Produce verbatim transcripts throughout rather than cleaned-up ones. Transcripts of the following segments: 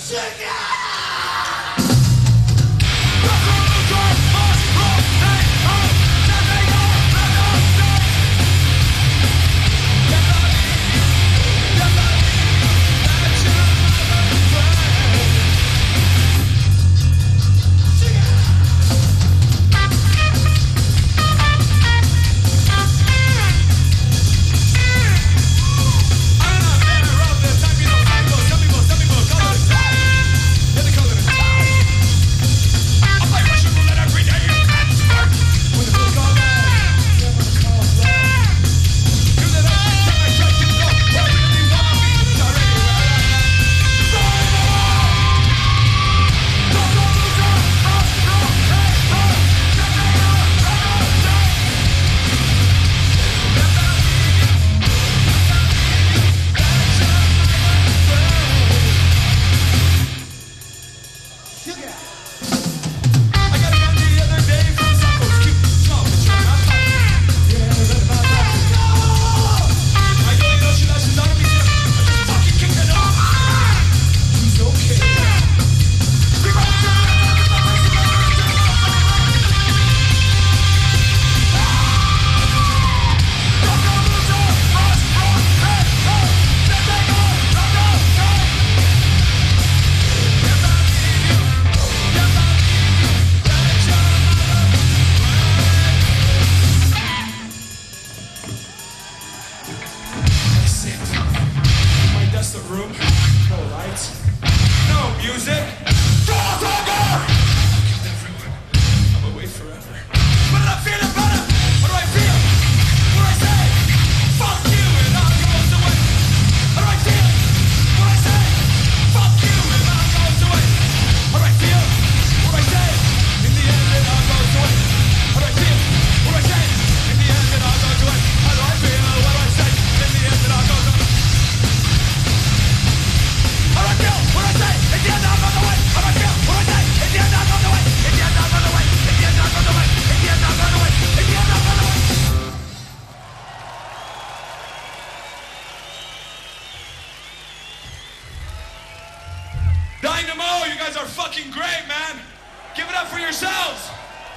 Dynamo, you guys are fucking great, man. Give it up for yourselves.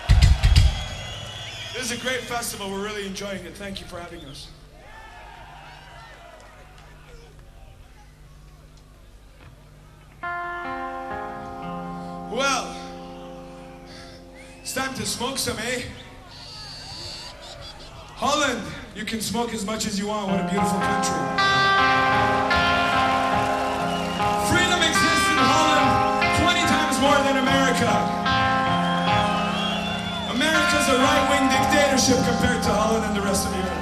This is a great festival. We're really enjoying it. Thank you for having us. Well, it's time to smoke some, eh? Holland, you can smoke as much as you want. What a beautiful country. Freedom exists in Holland twenty times more than America. America's a right-wing dictatorship compared to Holland and the rest of Europe.